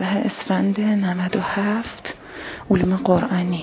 اسفند 97 علوم قرآنی.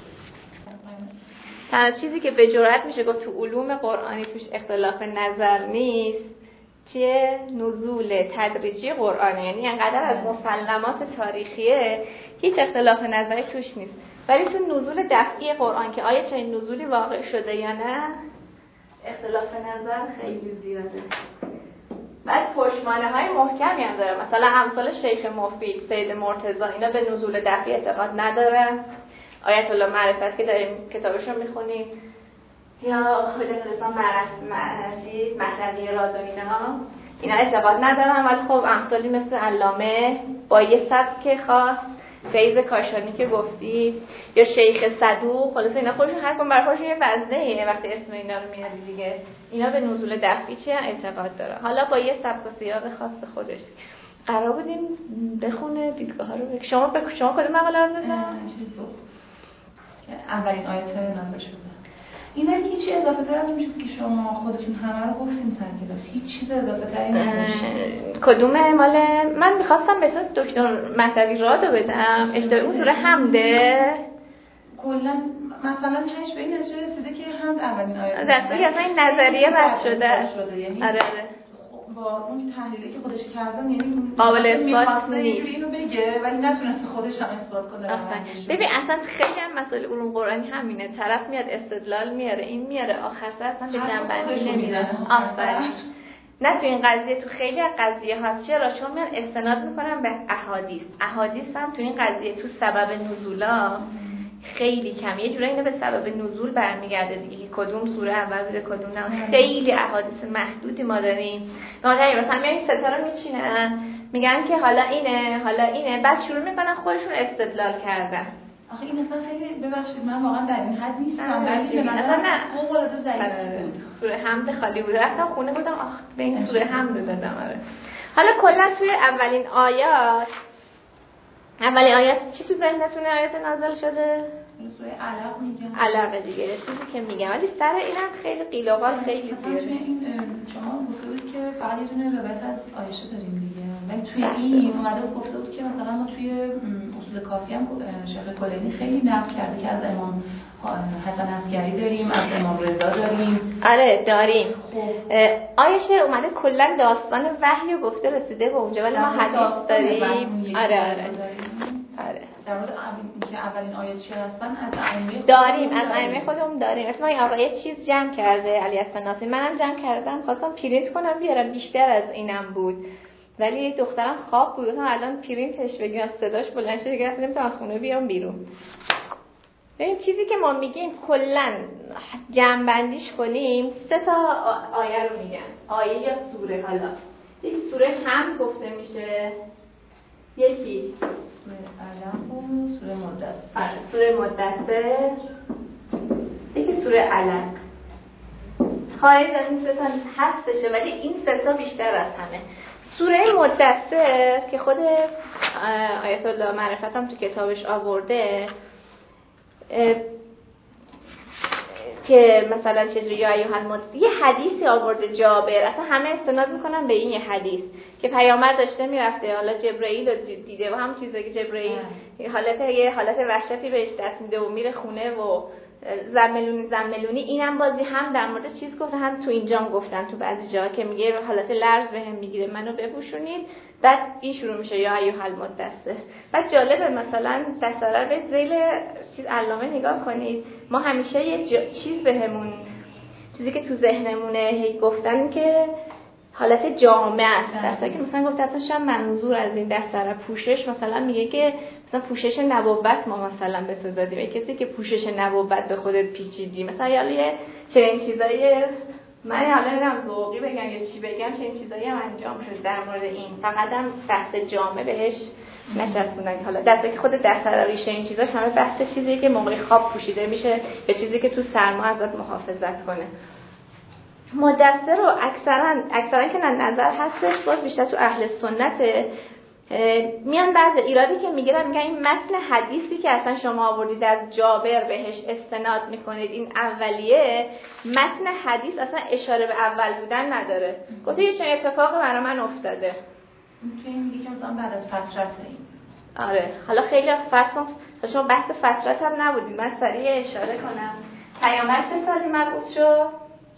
تنها چیزی که به جرئت میشه گفت تو علوم قرآنی توش اختلاف نظر نیست چیه؟ نزول تدریجی قرآنی، یعنی انقدر از مسلمات تاریخیه هیچ اختلاف نظری توش نیست. ولی تو نزول دفعی قرآن که آیا چنین نزولی واقع شده یا نه اختلاف نظر خیلی زیاده. بعد پشتوانه های محکمی هم داره، مثلا امثال شیخ مفید، سید مرتضی، اینا به نزول دفعی اعتقاد ندارن. آیت الله معرفت که داریم کتابش رو میخونیم یا حجت الاسلام مهدوی رازی اینا اعتقاد ندارن، ولی خب امثالی مثل علامه با یه سبک خاص، فیض کاشانی که گفتی یا شیخ صدوق، خلاص اینا خودشون هر کدوم برای خودشون یه وزنه‌ایه وقتی اسم اینا رو میاری دیگه. اینا به نزول دفعی چه اعتقاد داره، حالا با یه سبک و سیاق خاص خودش. قرار بودیم بخونه دیدگاه ها رو شما کدوم مقاله رو بزنید؟ اولین آیات نازل شده. این ولی هیچ اضافه تر از اون چیزی که شما خودتون همه رو گفتین سر کلاس، هیچ چیز اضافه تری نداشت. کدومه مال من می‌خواستم به اساس دکتر مهدوی رادو بدم، اشتباه اون سوره حمده. کلا مثلا تاش به این نتیجه رسیده که حمد اولین آیه دسته که اصلا این نظریه بس شده. یعنی آره با اون تحلیلی که خودش کرده یعنی قابل اثبات نیست اینو بگه ولی نتونسته خودش هم اثبات کنه. ببین اصلا خیلی هم مسائل علوم قرآنی همینه، طرف میاد استدلال میاره این میاره آخر سر اصلا به جنبندی نمیره. آفرین. نه تو این قضیه، تو خیلی از قضیه هست. چرا؟ چون میان استناد میکنن به احادیث هم تو این قضیه تو سبب نزولا خیلی کم، یه جورایی اینا به سبب نزول برمیگرده دیگه، کدوم سوره اول بوده کدوم نه. خیلی احادیث محدودی ما داریم. مثلا میان این ستا رو میچینن میگن که حالا اینه بعد شروع میکنن خودشون استدلال کردن. آخه این اصلا خیلی ببخشید من واقعا در این حد نیستم، ولی مثلا نه فوق العاده ضعیف بود. سوره حمد خالی بود، رفتم خونه بودم به این سوره حمد دادم. آره حالا کلا توی اولین آیات چی تو ذهنتونه آیات نازل شده؟ سوره علق میگم. علق دیگه چیزی که میگم، ولی سر اینم خیلی قیل و قال خیلی زیاده. این شما گفته بود که فقط یه دونه روایت از عایشه داریم دیگه، ولی توی این اومده گفته بود که مثلا ما توی اصول کافی هم شیخ کلینی خیلی نقل کرده که از امام حسن عسکری داریم، از امام رضا داریم. آره داریم. عایشه اومده کلا داستان وحی رو گفته رسیده به اونجا، ولی ما حدیث داریم. آره در مورد اینکه اولین آیات چی هستن از ائمه داریم، از ائمه خودمون داریم. مثلا این آقا یه چیز جمع کرده علی حسن ناصری، منم جمع کردم خواستم پرینت کنم بیارم، بیشتر از اینم بود ولی دخترم خواب بود، الان پرینتش بگیرم صداش بلند شه دیگه نمیتونم خونه بیام بیرون. ببین چیزی که ما میگیم کلا جمع بندیش کنیم 3 آیه رو میگن، آیه یا سوره. حالا یکی سوره حمد گفته میشه، یکی سوره مدثر، یکی سوره علق. خارج از این 3 هستشه ولی این 3 بیشتر از همه. سوره مدثر که خود آیت الله معرفت هم تو کتابش آورده که مثلا چجوری یا ایها یه حدیثی آورده جابر، اصلا همه استناد میکنن به این یه حدیث که پیامبر داشته میرفته، حالا جبرئیل رو دیده و هم چیزی که جبرئیل حالت وحشتی بهش دست میده و میره خونه و زملونی. اینم بازی هم در مورد چیز گفته، هم تو اینجام گفتن تو بعضی جاها که میگه حالت لرز بهم میگیره منو بپوشونید، بعد این شروع میشه یا ایها المدثر. بعد جالبه مثلا دستاره به ذیل چیز علامه نگاه کنید، ما همیشه یه چیز بهمون چیزی که تو ذهنمونه هی گفتن که حالت جامعه است، درسته که مثلا گفت اصلا شاید منظور از این دستاره پوشش مثلا میگه که مثلا پوشش نبوت ما مثلا به تو دادیم، کسی که پوشش نبوت به خودت پیچیدی مثلا، یا چنین چیزایی. من حالا نمیدونم ذوقی بگم یا چی بگم، چنین چیزایی هم انجام شد در مورد این، فقط هم بحث جامعه بهش نچسبوندن. حالا دسته که خود دستاره ریشه این چیزاش همه بحث چیزی که موقع خواب پوشیده میشه یا چیزی که تو سرما ازت محافظت کنه. مدثر رو اکثرا که نظر هستش باز بیشتر تو اهل سنت میان بعضی ایرادی که میگیرن میگن این متن حدیثی که اصلا شما آوردید از جابر بهش استناد میکنید این اولیه، متن حدیث اصلا اشاره به اول بودن نداره. گفته یه چنین اتفاقی برای من افتاده. میتونیم میگیم مثلا بعد از فترت این آره حالا خیلی فرض کن شما بحث فترت هم نبودید، من سریع اشاره کنم. پیامبر چه سالی مبعوث شد؟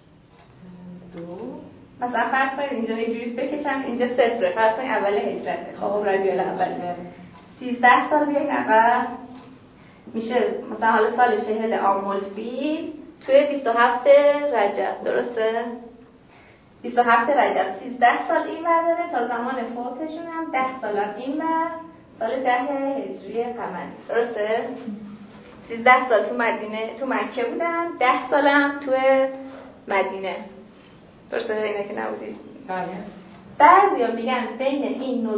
2 مثلا فرض کنید اینجا اینجوری بکشم، اینجا 0 فرض کنید اول هجرته، خب ربیع الاول 13 سال بیاین عقب میشه مثلا حالا سال 40 عام الفیل توی 27 رجب، درسته؟ 27 رجب 13 سال این ور داره تا زمان فوتشون هم 10 سال هم این ور، سال 10 هجری قمری، درسته؟ 13 سال تو مکه بودن، 10 سال هم تو مدینه، درسته؟ اینه که نبودید؟ بله. بعضیا میگن بین این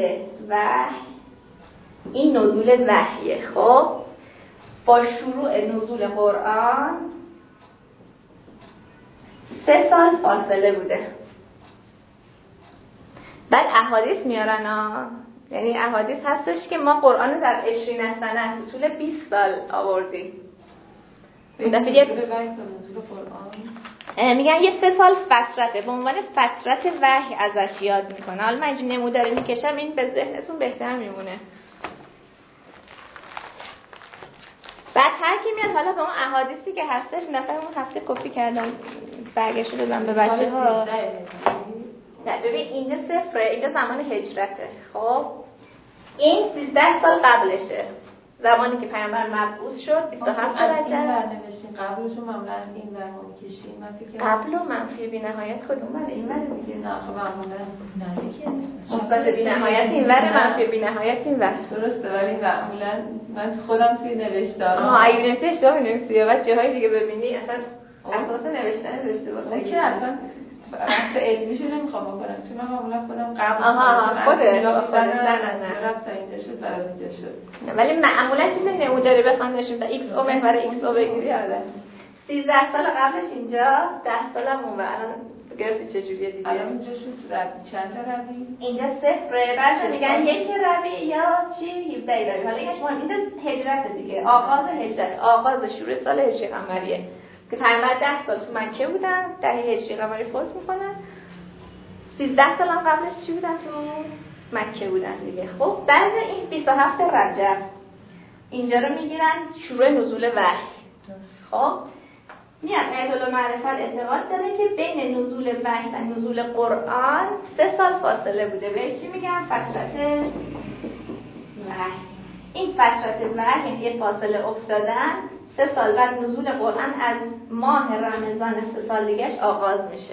نزول وحیه خب با شروع نزول قرآن 3 سال فاصله بوده. بعد احادیث میارن یعنی احادیث هستش که ما قرآن در 20 سنه تو طول 20 سال آوردیم. میگن یه 3 سال فترته، به عنوان فترت وحی ازش یاد میکنه. حالا من اینجور نموداری میکشم این به ذهنتون بهتر میمونه. بعد هر کی میاد حالا به اون احادیثی که هستش نفر اون هفته کپی کردم برگشت دادم به بچه‌ها. نه ببین اینجا 0 اینجا زمان هجرته. خب این 13 سال قبلشه، زمانی که پیامبر مبعوث شد 27 رجب. نوشتین قبلشو معمولا این ور می‌کشیم. من فکر قبل و منفی بی‌نهایت کدومه؟ این ور دیگه. نه خب معمولا نه دیگه. مثبت بی‌نهایت این ور، منفی بی‌نهایت این ور. درسته ولی معمولا من خودم توی نوشتارم اگه بنویسی اشتباه می‌نویسی و جاهای دیگه ببینی اصلا اساس نوشتن داشته باشه. که اصلا بحث علمیشو نمیخوام بکنم چون من معمولا خودم قبل خودت نه تا اینجا شد برای اینجا شد. ولی معمولا چیز نموداری بخوان نشون بده ایکس او محور ایکس او بگیری. آره 13 سال قبلش اینجا 10 سالم اون الان گرفتی چه جوریه دیگه. الان اینجا شد ربی چند تا ربی؟ اینجا 0 بعد میگن 1 ربی یا چی 17 ربی. حالا یکش مهم اینجا هجرت دیگه، آغاز هجرت، آغاز شروع سال هجری قمریه که پیامبر 10 سال تو مکه بودن، 10 هجری قمری فوت میکنن. 13 سال هم قبلش چی بودن؟ تو مکه بودن دیگه. خب بعد این 27 رجب اینجا رو میگیرن شروع نزول وحی. خب میاد اهل معرفت اعتقاد داره که بین نزول وحی و نزول قرآن 3 سال فاصله بوده. بهش چی میگن؟ فترت وحی. این فترت وحی یعنی یه فاصله افتادن 3 سال بعد نزول قرآن از ماه رمضان 3 سال دیگهش آغاز میشه.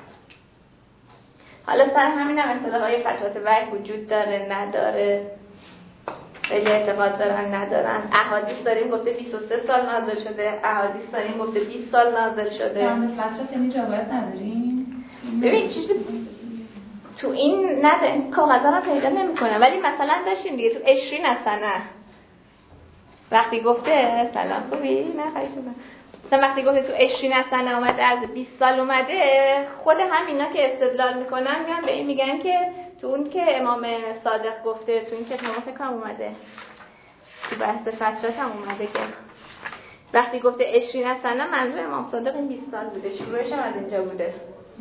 حالا سر همین هم اصطلاح‌های فترت وحی وجود داره نداره، خیلی اعتقاد دارن ندارن. احادیث داریم گفته 23 سال نازل شده، احادیث داریم گفته 20 سال نازل شده. فترت یعنی روایت نداریم. ببین چیزی تو این نده کاغذا رو پیدا نمی‌کنم ولی مثلا داشتیم دیگه تو 20 سنه وقتی گفته سلام خوبی؟ نه خیلی مثلا وقتی گفته تو 20 سنه اومده از 20 سال اومده، خود همینا که استدلال میکنن میان به این میگن که تو اون که امام صادق گفته تو این کتاب فکر کنم اومده تو بحث فترت هم اومده که وقتی گفته 20 سنه منظور امام صادق این 20 سال بوده، شروعش هم از اینجا بوده.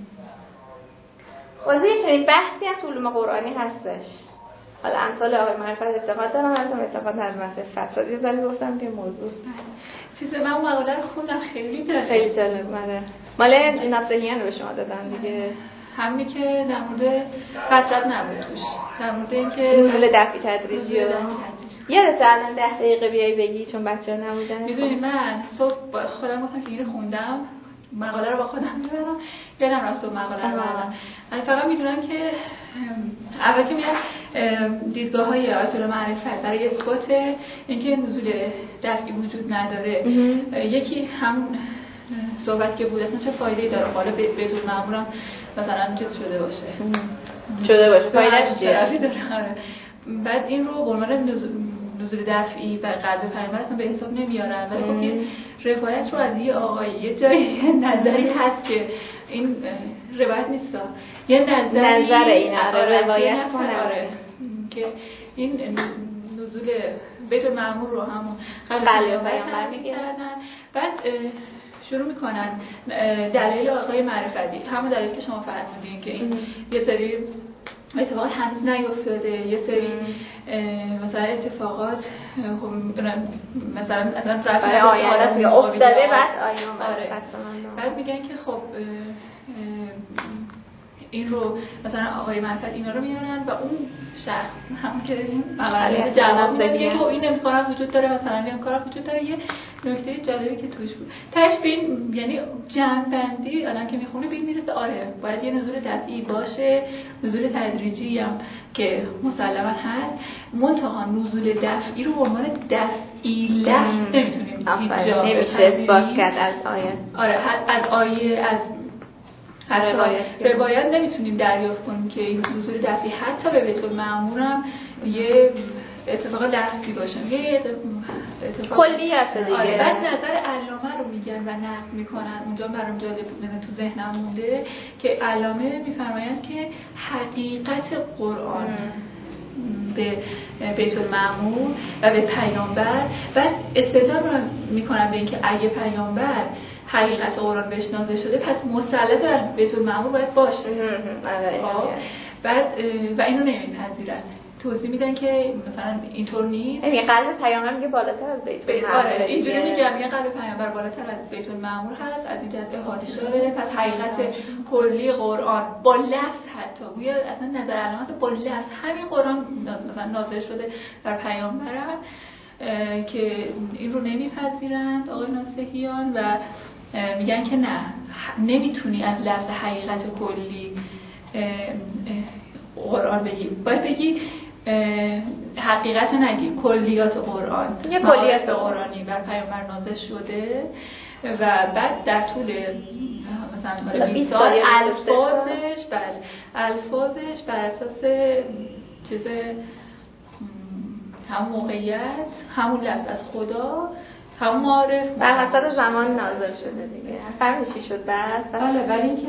واسه چنین بحثی هم تو علوم قرآنی هستش. حالا امثال آقای معرفت اعتقاد دارم، از اعتقاد ندارم. فترت یه ذره گفتم که موضوع چیز من اون مقاله رو خوندم خیلی جالب مال نصحیان رو به شما دادم دیگه. همین که در مورد فترت نبود توش، در مورد اینکه نزول دفعی تدریجی و یادت الان 10 دقیقه بیای بگی چون بچه‌ها نبودن. میدونی من صبح خودم گفتم که اینو خوندم، مقاله رو با خودم میبرم، یادم رفت مقاله رو بردم. من فقط میدونم که اول که میاد دیدگاه‌های آیت الله معرفت برای اثبات اینکه نزول دفعی وجود نداره، یکی هم صحبت که بود اصلا چه فایده‌ای داره حالا بیت المعمور هم مثلا چیز شده باشه فایده‌اش چیه؟ بعد این رو به عنوان نزول دفعی و قلب پیامبر اصلا به حساب نمیارن، ولی خب یه روایت رو از یه آقایی یه جایی نظری هست که این روایت نیست، یه نظر این روایت کنه که این نزول بیت المعمور رو همون قلب پیامبر میگیرن. بعد شروع میکنن دلیل آقای معرفتی، همون دلیل که شما فرمودین که این یه سری اتفاقات هنوز نیفتاده، یه سری مثلا اتفاقات مثلا برای آینده افتاده بعد بعد میگن که خب این رو مثلا آقای منفعت اینا رو میارن و اون شخص همون که مقاله جواب میده که خب این امکان وجود داره، مثلا این امکان وجود داره. یه نکته جالبی که توش بود تشبیه، یعنی جمع‌بندی الان که میخونه ببین میرسه آره باید یه نزول دفعی باشه، نزول تدریجی هم که مسلما هست، منتها نزول دفعی رو به عنوان دفعی لفظ نمیتونیم نمیشه اثبات کرد از آیه. آره از آیه از روایت نمیتونیم دریافت کنیم که این نزول دفعی حتی به بیت المعمور هم یه اتفاق لفظی باشه، یه اتفاق کلیت دیگه. بعد نظر علامه رو میگن و نقد میکنن، اونجا برام جالب بود، مثلا تو ذهنم مونده که علامه میفرمایند که حقیقت قرآن به بیت المعمور و به پیامبر و استدلال میکنن به اینکه اگه پیامبر حقیقت قرآن بهش نازل شده پس مسلط بر بیت المعمور باید باشه. بعد و اینو نمیپذیرن، توضیح میدن که مثلا اینطور نیست. یعنی قلب پیامبر میگه بالاتر از بیت المعمور. اینجوری میگن قلب پیامبر بالاتر از بیت المعمور هست، از این جهت احاطه شده. پس حقیقت کلی قرآن با لفظ حتی گویا اصلا نظر علامت با لفظ همین قرآن مثلا نازل شده بر پیامبرن که این رو نمیپذیرند آقای ناصحیان و میگن که نه، نمیتونی از لفظ حقیقت کلی قرآن بگی، باید بگی حقیقت رو نگی، کلیات قرآن، یه کلیات قرآنی بر پیامبر نازل شده و بعد در طول مثلا 20 سال الفاظش بر اساس چیز همون موقعیت، همون لفظ از خدا، همون معارف بر حسب زمان نازل شده دیگه. فهمی چی شد بعد؟ بله، ولی اینکه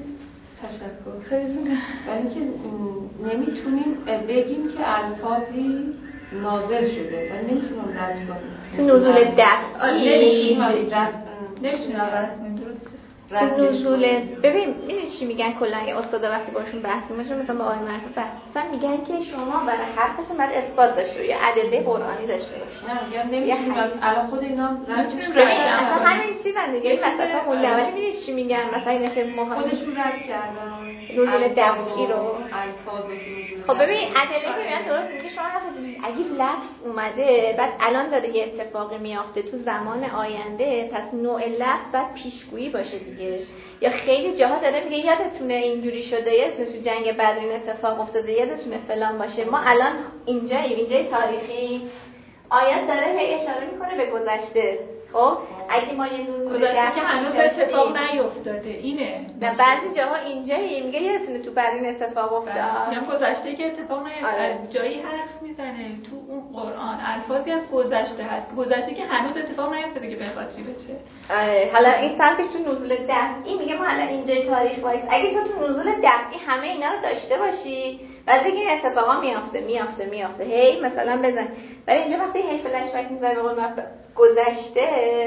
تشکر خیلی ولی اینکه نمیتونیم بگیم که الفاظی نازل شده و نمیتونیم رد کنیم تو نزول دفعی نمیتونیم رد کنیم. تو نزول ببین میدونی چی میگن کلا استادا وقتی باشون بحث میشه مثلا با آقای مرحوم بحث میگن که شما برای حرفتون باید اثبات داشته باشید یا ادله قرآنی داشته باشید. نه میگم نمیتونیم الان خود اینا اصلا همین چیزن دیگه. مثلا اون اولی میدونی چی میگن مثلا اینا که خودشون رد کردن نزول دفعی رو. الفاظ خب ببین ادله که میگن درست میگه شما اگه لفظ اومده بعد الان داره یه اتفاقی میافته تو زمان آینده، پس نوع لفظ بعد پیشگویی باشه دیگه. یا خیلی جاها داره میگه یادتونه اینجوری شده، یادتونه تو جنگ بدر این اتفاق افتاده، یادتونه فلان باشه. ما الان اینجای تاریخی آیات داره هی اشاره میکنه به گذشته. خب اگه ما یه نزول که هنوز اتفاق نیفتاده اینه. و بعضی جاها اینجایی میگه یادتونه تو بعد این اتفاق افتاد. میگم گذشته که اتفاق نیفتاده. جایی حرف میزنه تو اون قرآن الفاظی از گذشته هست، گذشته که هنوز اتفاق نیفتاده که بخواد چی بشه. حالا این صرفش تو نزول دفعی میگه ما الان اینجای تاریخ وایس اگه تو نزول دفعی همه اینا رو داشته باشی بعد دیگه این اتفاقا میافته هی مثلا بزن. ولی اینجا وقتی هی فلش بک میذاره به قول گذشته،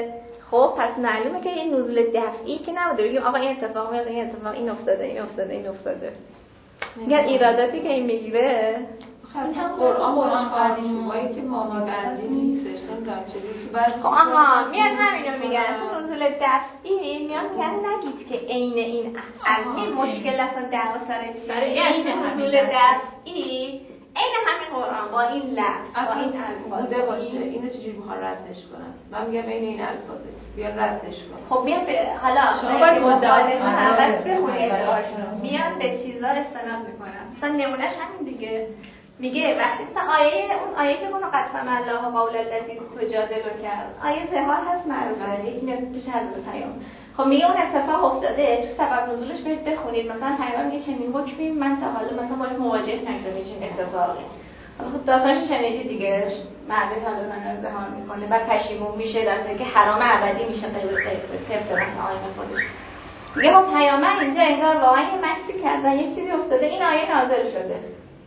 خب پس معلومه که این نزول دفعی که نبوده بگیم آقا این اتفاق میاد، این اتفاق این افتاده. میگن ایراداتی که این میگیره این هم قرآن قدیمی که ما می‌بندی نیستش، نمی‌دونم چجوری. آها میان همینو میگن تو نزول دفعی میان میگن نگید که عین این علمی مشکل اصلا دعوا سر چیه. یعنی نزول دفعی این همین قرآن با این لفظ با این الفاظ بوده باشه. اینو چجوری میخوان ردش کنن؟ من میگم این الفاظه بیا ردش کن. خب بیان حالا شما باید مدعا اول بخونید ادعاشون میان به چیزا استناد میکنن. مثلا نمونهش همین دیگه میگه وقتی اون آیه که اونو قسم الله قول الذی تجادل کرد آیه زهار هست معروفه یکی میاد توش حضرت پیام. خب میگه اون اتفاق افتاده تو سبب نزولش برید بخونید مثلا پیام میگه چنین حکمی من تا حالا مثلا باهاش مواجه نشدم چنین اتفاقی. خب داستانش شنیدید دیگه مرد حالا من زهار میکنه بعد پشیمون میشه در که حرام ابدی میشه غیر طبق مثلا آیه خودش. میگه ما پیامبر اینجا انگار واقعا یه مکسی کرد و یه چیزی افتاده این آیه نازل شده.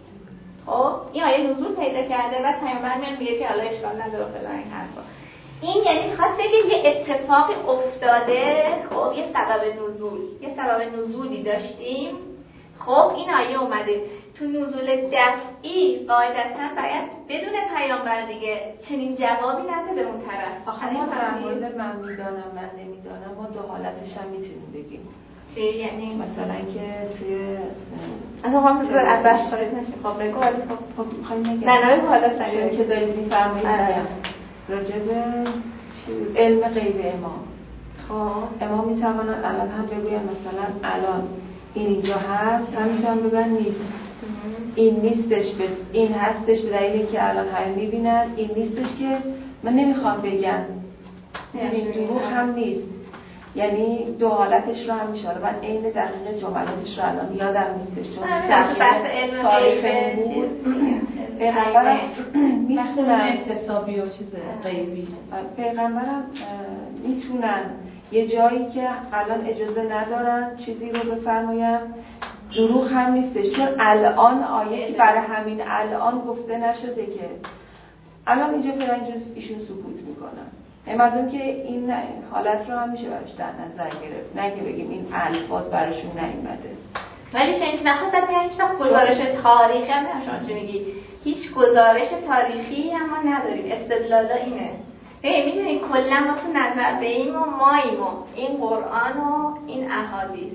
خب این آیه نزول پیدا کرده و پیامبر میاد میگه که حالا اشکال نداره فلان این حرفا. این یعنی میخواد بگه یه اتفاقی افتاده، خب یه سبب نزولی داشتیم، خب این آیه اومده. تو نزول دفعی قاعدتاً باید بدون پیامبر دیگه چنین جوابی نده به اون طرف. آخه ما در مورد من میدانم من نمیدانم ما دو حالتش هم میتونیم بگیم. چی یعنی مثلا که توی اصلا خواهم بذار از بحث خارج نشیم. خب بگو خب میخوایم نگم نه حالا سریع که دارید میفرمایید راجع به علم غیب امام. خب امام میتوانند الان هم بگوین مثلا الان اینجا هست هم میتونن بگن نیست، این نیستش این هستش به دلیلی که الان همه میبینن، این نیستش که من نمیخوام بگم، این دروغ هم نیست. یعنی دو حالتش رو هم میشاره. من عین دقیق جملاتش رو الان یادم نیستش چون دقیق تاریخ بود پیغمبرم میتونن اعتصابی و چیز غیبی پیغمبرم میتونن یه جایی که الان اجازه ندارن چیزی رو بفرماین، دروغ هم نیستش چون الان آیه برای همین الان گفته نشده که الان اینجا فلان ایشون سکوت میکنن. مثلا که این حالت رو هم میشه براش در نظر گرفت، نه که بگیم این الفاظ براشون نیومده. ولی هیچ وقت گزارش تاریخی هم نشون چی میگی؟ هیچ گزارش تاریخی هم ما نداریم. استدلالا اینه. میدونی کلا ما تو نظر به این و ماییم و این قرآن و این احادیث.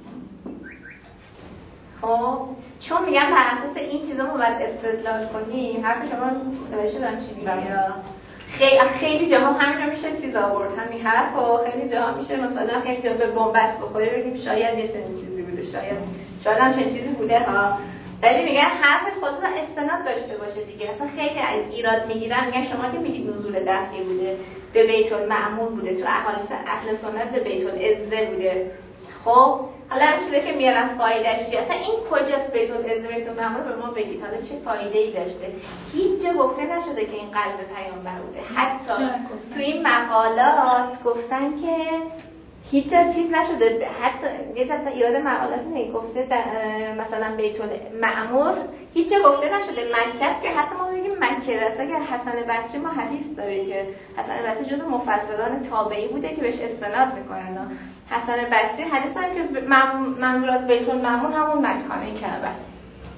خب چون میگم بر اساس این چیزا ما باید استدلال کنیم. حرف شما متوجه شدم چی میگی؟ خیلی جاها همین رو میشه چیز آورد همین حرف و خیلی جاها میشه مثلا خیلی جاها به بنبست بخوره بگیم شاید یه چنین چیزی بوده، شاید هم چنین چیزی بوده ها. ولی میگن حرف خودتون استناد داشته باشه دیگه. اصلا خیلی از ایراد میگیرن میگن شما که میگید نزول دفعی بوده به بیت المعمور بوده، تو اهل سنت به بیت العزه بوده. خب حالا هر چیزی که میارن فایدهش چیه؟ اصلا این کجاست بیت العزه بیت المعمور به ما بگید حالا چه فایده‌ای داشته؟ هیچ جا گفته نشده که این قلب پیامبر بوده. حتی تو این مقالات گفتن که هیچ جا چیز نشده. حتی یه دفعه ایراد مقالات گفته مثلا بیت المعمور هیچ جا گفته نشده مکه که حتی ما میگیم مکه است. اگر حسن بصری ما حدیث داره که حسن بصری جزو مفسران تابعی بوده که بهش استناد میکنن. حسن بصری حدیث داره که منظور از بیت المعمور همون مکانه کعبه است.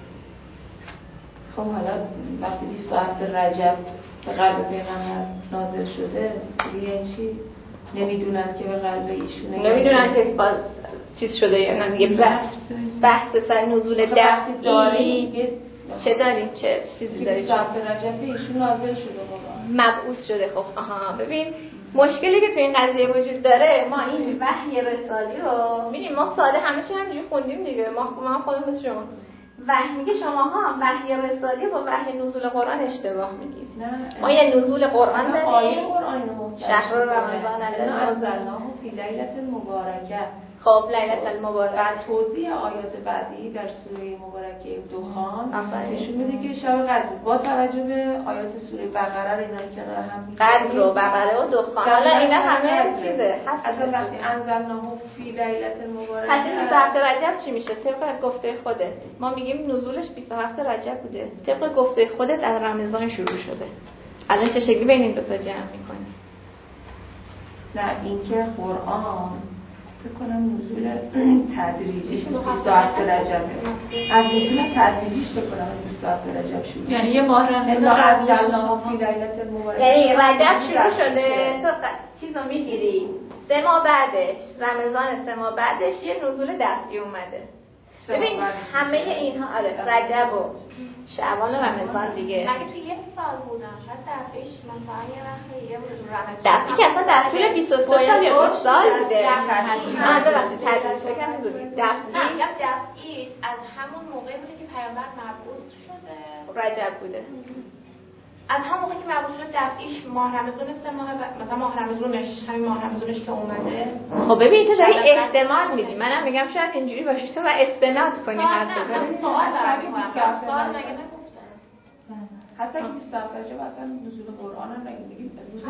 خب حالا وقتی 27 رجب به قلب پیغمبر نازل شده دیگه چی؟ نمیدونن که به قلب ایشونه، نمیدونن که باز چیز شده یا نه دیگه. بحث سر نزول دفعی چه داریم چه چیزی داریم؟ 27 رجب ایشون نازل شده مبعوث شده. خب ببین مشکلی که تو این قضیه وجود داره ما این وحی رسالی رو می‌بینیم ما ساده همه چی همینجوری خوندیم دیگه. ما خودمون مثل شما وحی میگه شماها وحی رسالی با وحی نزول قرآن اشتباه میگید. ما یه نزول قرآن داریم. آیه قرآن شهر رمضان الذی انزلناه فی لیلة مبارکه. خب لیلة المبارکه در توضیح آیات بعدی در سوره مبارکه دخان نشون میده که شب قدر با توجه به آیات سوره بقره رو اینا کنار هم قدر و بقره و دخان حالا اینا همه چیزه. اصلا وقتی انزلناه فی لیلة المبارکه حتی 27 رجب چی میشه؟ طبق گفته خودت ما میگیم نزولش 27 رجب بوده. طبق گفته خودت از رمضان شروع شده. الان چه شکلی بین این دو تا جمع میکنی؟ نه اینکه قرآن فکر کنم نزول تدریجیش 27 رجبه. از نزول تدریجیش فکر کنم از 27 رجب شروع. یعنی یه ماه رمضان فی لیلة المبارکه. یعنی رجب شروع شده تو چیزو میگیری 3 ماه بعدش رمضان 3 ماه بعدش یه نزول دفعی اومده. ببین همه اینها رجب و شعبان و رمضان دیگه مگه توی یه سال بودن شاید دفعیش مثلا یه وقت دیگه بود رمضان دفعی که اصلا در طول 23 سال یا 8 سال بوده. ببخشید ترجمه کردم دفعیش از همون موقع بوده که پیامبر مبعوث شده رجب بوده. از همون موقع که مبعوث شده دفعیش ماه رمضان 3 ماه مثلا ماه رمضانش همین ماه رمضانش که اومده. خب ببین تو داری احتمال میدی. منم میگم شاید اینجوری باشه تو و استناد کنی حرف بزنی. سوال مگه حتی که 27 رجب اصلا نزول قرآن هم نگیم روز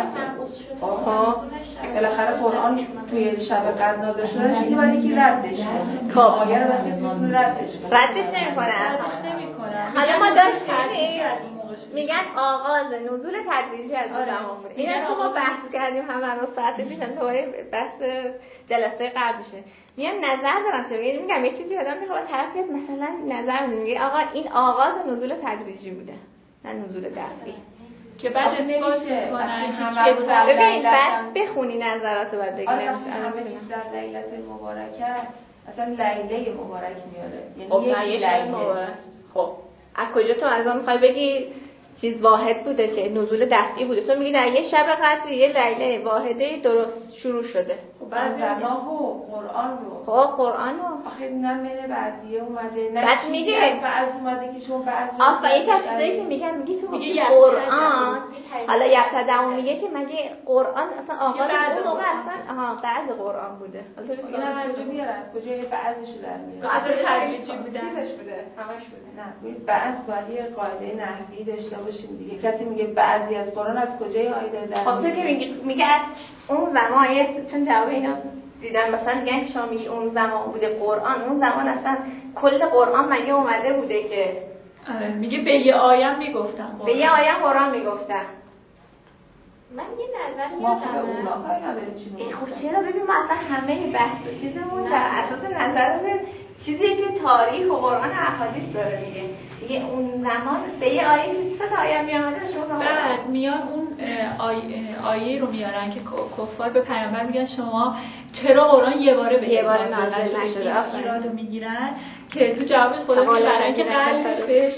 مبعث بالاخره قرآن توی شب قدر نازل شده دیگه برای یکی ردش کنه. خب آیه رو ردش کنه. ردش نمی‌کنه. حالا ما داشتیم میگن آغاز نزول تدریجی از زمان بوده. اینا چون ما بحث کردیم همون ساعت پیشم تو بحث جلسه قبلشه. میان نظر دارم تو میگم یه چیزی آدم میخواد طرف بیاد مثلا نظر میگه آقا این آغاز نزول تدریجی بوده نه نزول دفعی که بعد نمیشه ببین بعد بخونی نظراتو بعد بگی نمیشه همه چیز در لیلت مبارکه اصلا لیله مبارک میاره یعنی یک لیله مبارک. خب از کجا تو از اون میخوای بگی چیز واحد بوده که نزول دفعی بوده؟ تو میگی در یه شب قدر یه لیله واحده درست شروع شده. خب بعضی و قرآن رو قرآن رو آخه نمیره بعضیه اومده نه بعد میگه بعض اومده که شما بعضی این تصدیقی که میگن تو قرآن حالا یبتدعو میگه که مگه قرآن اصلا آغاز اون موقع اصلا بعد قرآن بوده. حالا تو اینا همینجا میاره از کجا یه بعضیشو در میاره اصلا ترجیحی بوده همش بوده نه بعض باید یه قاعده نحوی داشته باشیم دیگه. کسی میگه بعضی از قرآن از کجای آیه در خب تو که میگه از اون زمان چون جواب اینا دیدن مثلا میگن شامیش اون زمان بوده قرآن اون زمان اصلا کل قرآن مگه اومده بوده که میگه به یه آیه میگفتن به یه آیه قرآن میگفتن. من یه نظری ما اونا کاری نداریم چی میگن. خب چرا ببین ما اصلا همه بحث چیزمون در اساس نظر چیزی که تاریخ و قرآن و احادیث داره میگه اون زمان به یه آیه چه آیه میامده شما بعد میان اون آیه رو میارن که کفار به پیامبر میگن شما چرا قرآن یه باره نازل نشده ایرادو میگیرن که تو جوابش خدا میگه که قلبش بهش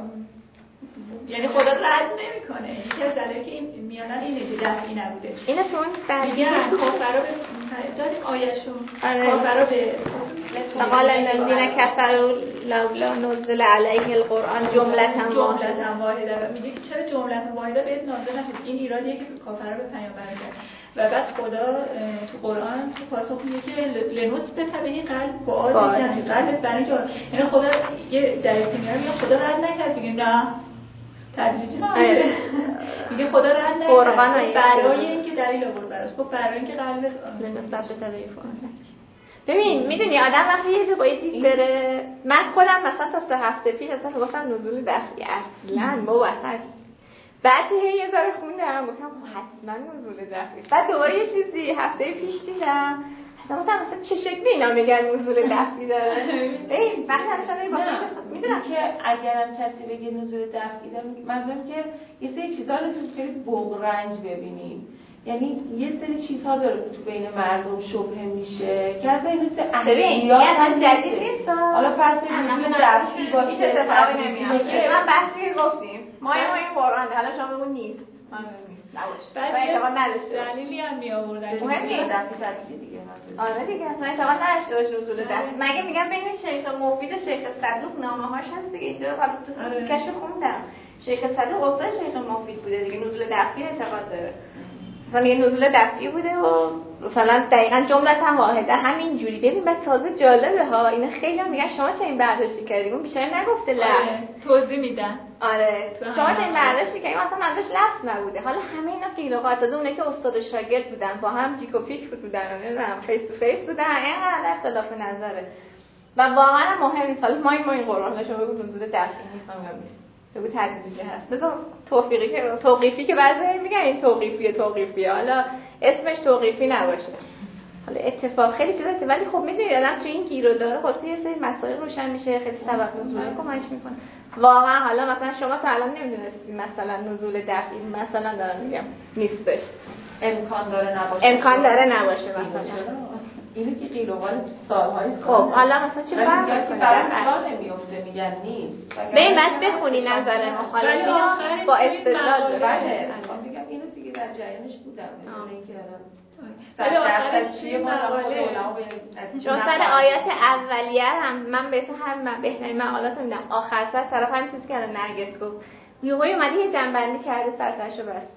یعنی خدا رد نمیکنه. یکی از دلایلی که این میانن اینه که دفعی نبوده. اینا تو اون میگن کافرا به داریم آیه‌شو کافرا به قال الذين كفروا لولا نزل عليه القرآن جملة واحده. میگه که چرا جملة واحده بهت نازل نشد؟ این ایرادیه که کافرا به پیامبر کرد. و بعد خدا تو قرآن تو پاسخ میگه که لنوس به طبیعی قلب فعال قلب برای جا یعنی خدا یه دلیلی میاره خدا رد نکرد میگه نه تدریجی نبوده. میگه خدا رد نکرد برای اینکه دلیل آورد براش. خب برای اینکه قلب نسبت به طبیعی فعال. ببین میدونی آدم وقتی یه جا باید دید بره. من خودم مثلا تا 3 هفته پیش اصلا گفتم نزول دفعی اصلا موثق. بعد یه ذره خوندم گفتم حتما نزول دفعی. بعد دوباره یه چیزی هفته پیش دیدم مثلا چه شکلی اینا میگن نزول دفعی داره. ای وقتی مثلا میدونم که اگرم کسی بگه نزول دفعی داره منظورم که یه سری چیزا رو تو خیلی بغرنج ببینیم. یعنی یه سری چیزها داره تو بین مردم شبهه میشه که اصلا این مثل احیات هم جدید نیست. حالا فرض کنید نزول دفعی باشه اتفاقی نمیشه. من بحثی گفتیم ما این قرآن حالا شما بگو نیست بعد اعتقاد نداشته دلیلی هم میآوردن مهم نیست دفعی دیگه آره دیگه اصلا اعتقاد نداشته باشه نزول دفعی. مگه میگم بین شیخ مفید و شیخ صدوق نامه‌هاش هست دیگه اینجا حالا تو کشف خوندم شیخ صدوق استاد شیخ مفید بوده دیگه نزول دفعی اعتقاد داره. مثلا میگه نزول دفعی بوده و مثلا دقیقاً جملة واحده همین جوری. ببین بعد تازه جالبه ها اینا خیلی میگن شما چه این برداشتی کردی اون بیشتر نگفته لفظ توضیح میدن. آره شما چه این برداشتی کردی مثلا منظورش لفظ نبوده. حالا همه اینا قیل و قال تازه اونایی که استاد و شاگرد بودن با هم جیک و پیک بودن نمیدونم فیس تو فیس بودن اینقدر اختلاف نظره و واقعا مهم نیست. حالا ما این قرآن شما بگو نزول دفعی نیست بگو تدریجی هست. مثلا توقیفی که بعضی میگن این توقیفیه حالا اسمش توقیفی نباشه. حالا اتفاق خیلی چیزاست ولی خب میدونید آدم تو این گیر و دار خب یه سری مسائل روشن میشه خیلی سبب نزول کمکش میکنه. واقعا حالا مثلا شما تا الان نمیدونستی مثلا نزول دفعی مثلا دارم میگم نیستش امکان داره نباشه مثلا اینو که قیل و قال سال‌هاست. خب حالا مثلا چه فرقی می‌کنه در نمیفته میگن نیست. ببین بعد بخونی نظر مخالفین با استدلال. بله میگم اینو دیگه در جریانش بودم اینکه ولی آخرش چیه مقاله چون سر آیات اولیه هم من بهتون هم بهترین مقالات میدم آخر سر طرف همین چیزی که الان نرگس گفت یوهوی اومده یه جنبندی کرده سرتاشو بسته.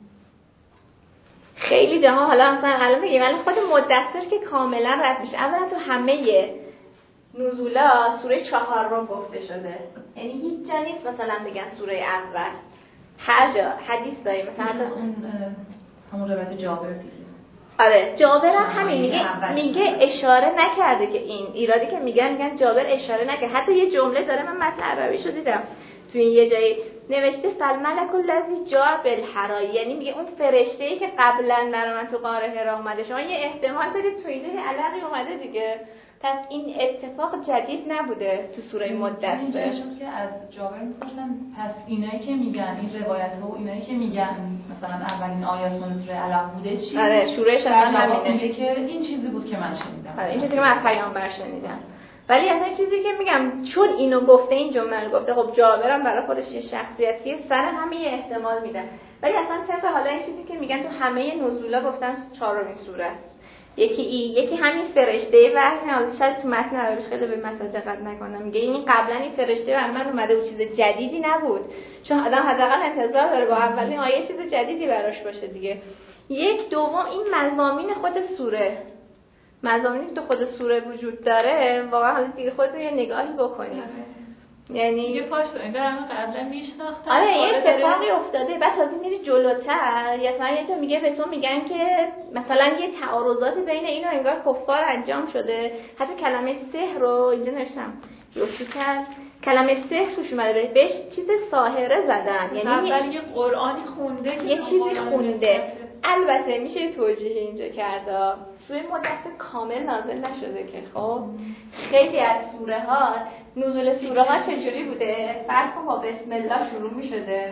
خیلی جاها حالا مثلا الان میگم ولی خود مدثر که کاملا رد میشه. اولا تو همه نزولا سوره 4 رو گفته شده یعنی هیچ جا نیست مثلا بگن سوره اول هر جا حدیث داریم مثلا همون روایت جابر دیگه آره جابر هم همین میگه اشاره نکرده که این ایرادی که میگن جابر اشاره نکرده. حتی یه جمله داره، من متن عربیشو دیدم توی یه جایی نوشته فالملک الذی جاء بالحرا، یعنی میگه اون فرشته‌ای که قبلا برای من تو غار حرا اومده، شما یه احتمال بدید تو اینجا علقی اومده دیگه، پس این اتفاق جدید نبوده تو سوره مدثر. اینجا شد که از جابر میپرسن پس اینایی که میگن این روایت ها و اینایی که میگن مثلا اولین آیات مال سوره علق بوده چی؟ آره شروعش اصلا همینه که این چیزی بود که من شنیدم. آره این چیزی که من از پیامبر شنیدم. ولی اصلا چیزی که میگم چون اینو گفته، این جمله رو گفته، خب جابرم برای خودش یه شخصیتیه، سر همه یه احتمال میدن. ولی اصلا طبق حالا این چیزی که میگن تو همه نزولا گفتن 4مین سوره است. یکی همین فرشته وحی، حالا شاید تو متن عربیش خیلی به مسائل دقت نکنم، میگه این قبلا این فرشته بر من اومده و چیز جدیدی نبود، چون آدم حداقل انتظار داره با اولین آیه چیز جدیدی براش باشه دیگه. یک دوم این مضامین خود سوره، مضامینی که تو خود سوره وجود داره، واقعا حالا دیگه خودتون یه نگاهی بکنید. یعنی یه پاش انگار همه قبلا میشناختن. آره یه اتفاقی افتاده، بعد تازه میری جلوتر یا مثلا یه جا میگه به تو میگن که مثلا یه تعارضات بین اینو انگار کفار انجام شده. حتی کلمه سحر رو اینجا نوشتم یوسیکل، کلمه سحر توش اومده، بهش چیز ساحره زدن، یعنی اول یه قرآنی خونده، یه چیزی خونده. البته میشه توجیه اینجا کرده سوره مدثر کامل نازل نشده که خب خیلی از سوره ها نزول سوره ها چجوری بوده؟ فرض کن با بسم الله شروع میشده،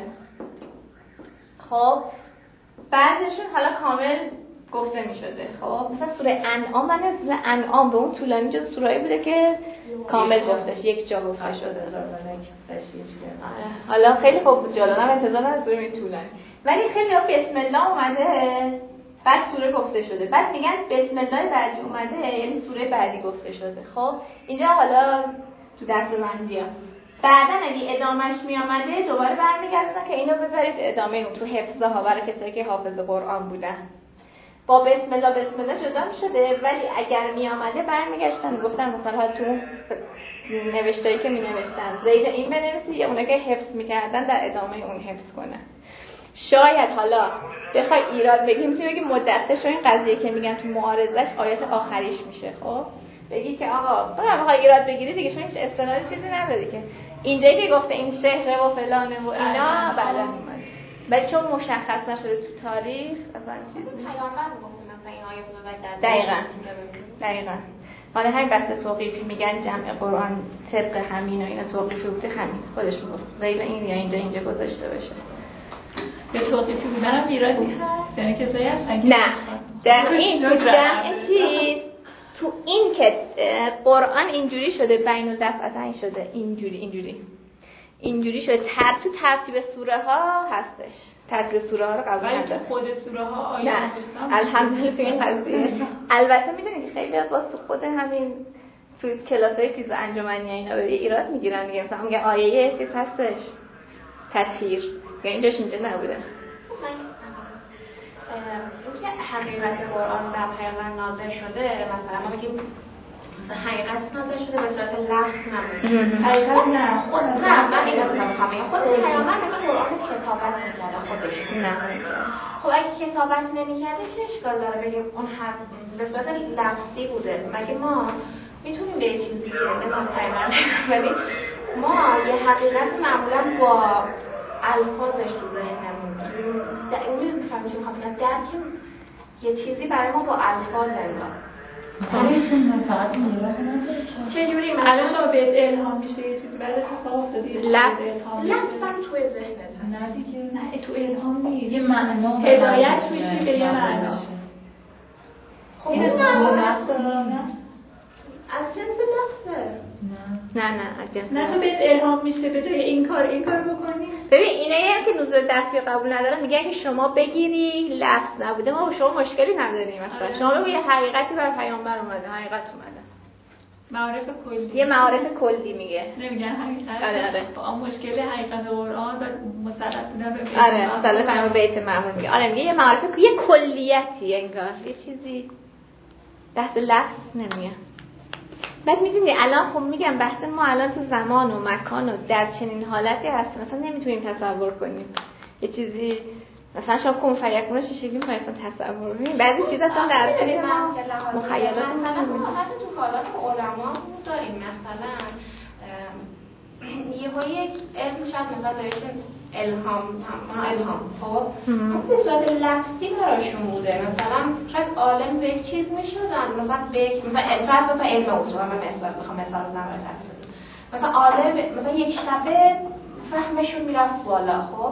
خب بعدشون حالا کامل گفته میشده. خب مثلا سوره انعام، من سوره انعام به اون طولانی جز سوره‌ای بوده که کامل گفتش، یک جا گفته شده. حالا خیلی خوب بود جالانم انتظار نداشتم سوره طولانی، ولی خیلی ها بسم الله اومده بعد سوره گفته شده، بعد میگن بسم الله بعدی اومده یعنی سوره بعدی گفته شده. خب اینجا حالا تو دسته‌بندی‌ها بعدن اگه ادامهش میامده دوباره برمیگردن که اینو ببرید ادامه اون تو حفظه ها برای کسایی که حافظ قرآن بودن با بسم الله جدا می‌شده، ولی اگر میامده برمیگشتن گفتن مثلا تو نوشتایی که می‌نوشتن زیر این بنویسید یا اونایی که حفظ می‌کردن در ادامه اون حفظ کنن. شاید حالا بخوای ایراد بگیم میتونی بگی مدثر این قضیه که میگن تو معارضش آیات آخریش میشه، خب بگی که آقا بخوای ایراد بگیری دیگه چون هیچ استناد چیزی نداری که اینجایی که گفته این سحر و فلانه و اینا بعدا اومد، ولی چون مشخص نشده تو تاریخ اصلا چیزی پیامبر گفته مثلا این آیه رو بعد دقیقاً حالا همین بحث توقیفی میگن جمع قرآن طبق همین و اینا توقیفی بوده، همین خودش میگفت ذیل این یا اینجا گذاشته بشه. به توقیفی بودن هم ایرادی هست؟ یعنی کسایی هستن که نه در این تو جمع چیز تو این که قرآن اینجوری شده بین الدفعتین شده اینجوری شده تو ترتیب سوره ها هستش، ترتیب سوره ها رو قبول نداره. ولی تو خود سوره ها آیات نه الحمدلله تو این قضیه البته میدونید که خیلی با خود همین تو کلاسای فیزیک انجمنی اینا به ایراد میگیرن دیگه، مثلا میگه آیه چیز هستش تطهیر یا اینجاش اینجا نبوده. اینکه حقیقت قرآن در پیامبر نازل شده، مثلا ما میگیم حقیقت نازل شده به صورت لفظ نبوده. حقیقت نه خود نه من اینو میخوام بگم خود پیامبر مثلا قرآن کتابت میکرده خودش. نه خب اگه کتابت نمیکرده چه اشکال داره بگیم اون حرف به صورت لفظی بوده؟ مگه ما میتونیم به یه چیزی که نظام پیامبر ولی ما یه حقیقت معمولا با الفاظش تو ذهنمون اون میفهمیم چی میخوام بگم، درک یه چیزی برای ما با الفاظ انگار فقط میراه نداره چه جوری الان شما بهت الهام میشه یه چیزی بعد اتفاق افتاده لطفاً توی ذهنت نه دیگه نه تو الهام نیست، یه معنا هدایت میشه به یه معنا. خب این معنا از جنس نفسه. نه تو بهت الهام میشه به جای این کار بکنی. ببین اینایی هم که نزول دفعی قبول ندارن میگن که شما بگیری لفظ نبوده، ما با شما مشکلی نداریم، مثلا شما بگو یه حقیقتی بر پیامبر اومده، حقیقت اومده، معارف کلی، یه معارف کلی میگه، نمیگن حقیقت. آره با مشکل حقیقت قرآن و مسلط بودن به بیت. آره مسلط به بیت معمور میگه. آره میگه یه معارف یه کلیتی انگار یه چیزی بحث لفظ نمیگه. بعد میدونی الان خب میگم بحث ما الان تو زمان و مکان و در چنین حالتی هست مثلا نمیتونیم تصور کنیم یه چیزی مثلا شما کن فیکون چجوری می‌خواید تصور کنید؟ بعضی چیزا اصلا در ذهن ما مخیلات مثلا تو حالات علما داریم مثلا یک علم شاید مثلا بهشون الهام خب به صورت لفظی براشون بوده، مثلا شاید عالم به یک چیز میشدن، مثلا فرض کن علم اصول، من مثال بزنم مثلا عالم مثلا یک شبه فهمشون میرفت بالا. خب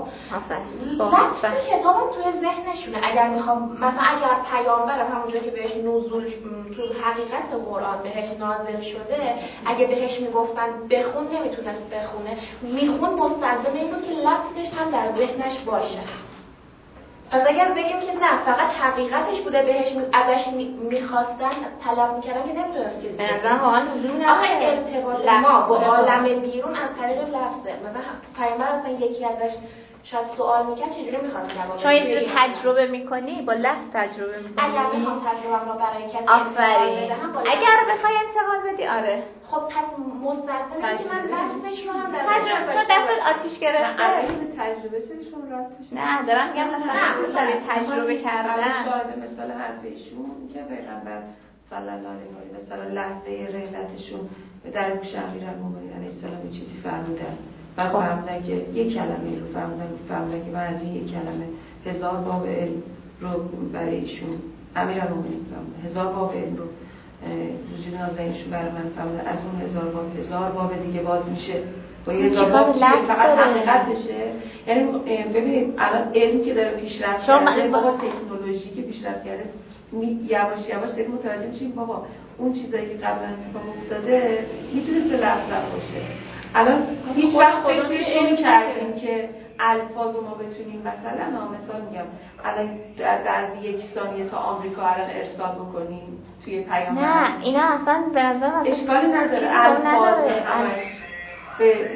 لفظ کتابم توی ذهنشونه. اگر میخوام مثلا اگر پیامبرم همونجوری که بهش نزول تو حقیقت قرآن بهش نازل شده، اگه بهش میگفتن بخون نمیتونست بخونه، میخون مستلزم این بود که لفظش هم در ذهنش باشه. پس اگر بگیم که نه فقط حقیقتش بوده بهش ازش میخواستن طلب میکردن که نمیتونست چیزی بگیم. آخه ارتباط ما با عالم بیرون از طریق لفظه. مثلا پیامبر اصلا یکی ازش شاید سوال میکنه چجوری میخواد جواب بده. شما یه چیزی تجربه میکنی با لفظ تجربه میکنی. اگر بخوام تجربه‌ام رو برای کسی آفرین. اگر بخوای انتقال بدی آره. خب پس مستلزمه که من لفظش رو هم در تجربه تو دست آتیش گرفته. تجربه شدیشون راستش نه دارم میگم مثلا تجربه کردن. شاهد مثال حرف ایشون که پیغمبر صلی الله علیه و سلم لحظه رحلتشون به در گوش امیرالمومنین علیه السلام چیزی فرمودن. و فهمیدن که یک کلمه رو فهمیدن که من از این یک کلمه 1000 باب علم رو برای ایشون امیرالمومنین فهمیدن، 1000 باب علم رو وجود نازنینشون برای من فهمیدن، از اون 1000 باب دیگه باز میشه با 1000 باب فقط حقیقتشه. یعنی ببینید الان علم که داره پیشرفت کرده، بابا تکنولوژی که پیشرفت کرده، یواش یواش داریم متوجه میشیم بابا اون چیزایی که قبلا اتفاق افتاده میتونسته لفظ باشه. الان هیچ وقت فکرش نمی‌کردیم که الفاظ رو ما بتونیم مثلا میگم الان در 1 ثانیه تا آمریکا الان ارسال بکنیم توی پیام. نه اینا اصلا به نظر من اشکالی نداره، الفاظ همش به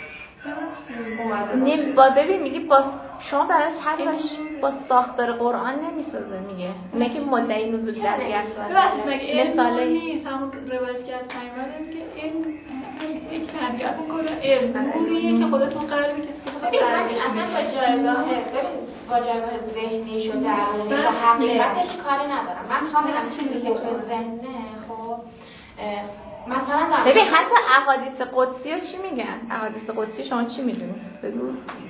با ببین میگی با شما براش حرفش با ساختار قرآن نمیسازه. میگه اینه که مدعی نزول در مثال نیست همون روایت که از پیامبر میگه این یک تربیت میکنه علم نوریه که خودتون قرار میکنه اصلا با جایگاه ذهنیش و درونیش و حقیقتش کاری ندارم. من میخوام بگم چیزی که تو ذهنه خب مثلا ببین حتی احادیث قدسی رو چی میگن؟ احادیث قدسی شما چی میدونی؟ بگو.